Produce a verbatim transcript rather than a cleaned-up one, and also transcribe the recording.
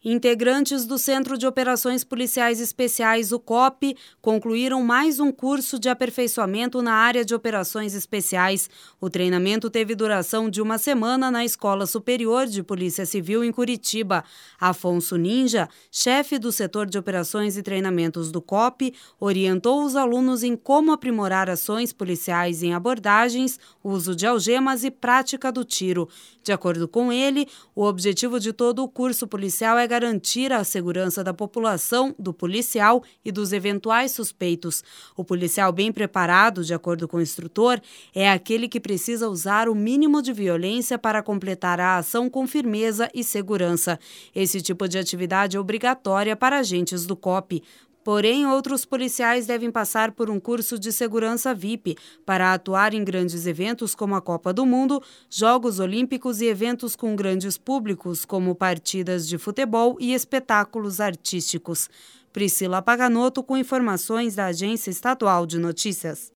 Integrantes do Centro de Operações Policiais Especiais, o C O P, concluíram mais um curso de aperfeiçoamento na área de operações especiais. O treinamento teve duração de uma semana na Escola Superior de Polícia Civil em Curitiba. Afonso Ninja, chefe do setor de operações e treinamentos do C O P, orientou os alunos em como aprimorar ações policiais em abordagens, uso de algemas e prática do tiro. De acordo com ele, o objetivo de todo o curso policial é garantir a segurança da população, do policial e dos eventuais suspeitos. O policial bem preparado, de acordo com o instrutor, é aquele que precisa usar o mínimo de violência para completar a ação com firmeza e segurança. Esse tipo de atividade é obrigatória para agentes do C O P. Porém, outros policiais devem passar por um curso de segurança V I P para atuar em grandes eventos como a Copa do Mundo, Jogos Olímpicos e eventos com grandes públicos, como partidas de futebol e espetáculos artísticos. Priscila Paganotto com informações da Agência Estadual de Notícias.